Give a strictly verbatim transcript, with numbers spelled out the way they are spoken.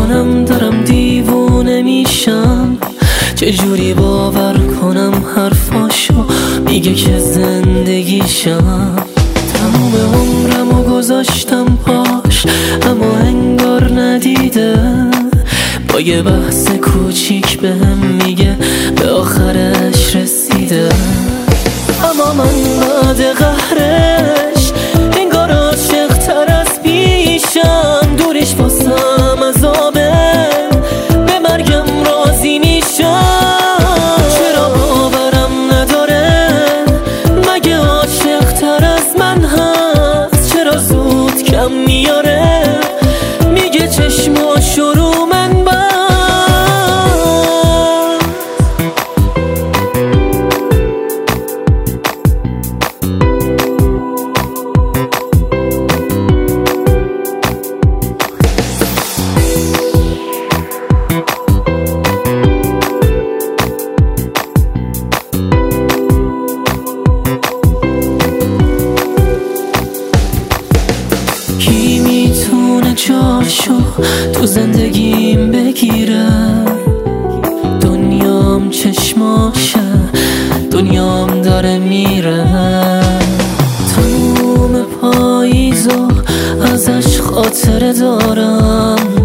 میکنم دارم دیوونه میشم، چجوری باور کنم حرفاشو میگه که زندگیشم. تموم عمرمو گذاشتم پاش اما انگار ندیده، با یه بحث کوچیک بهم میگه به آخرش رسیده. اما من بعد قهرش انگار عاشق تر از پیشم، دورش واسم عذابه به مرگم راضی میشم. چرا باورم نداره مگه عاشق تر از من هست، چرا زود کم میاره میگه چشماشو رو من بست. کی میتونه جاشو تو زندگیم بگیره؟ دنیام چشماشه، دنیام داره میره. تموم پاییزو ازش خاطره دارم،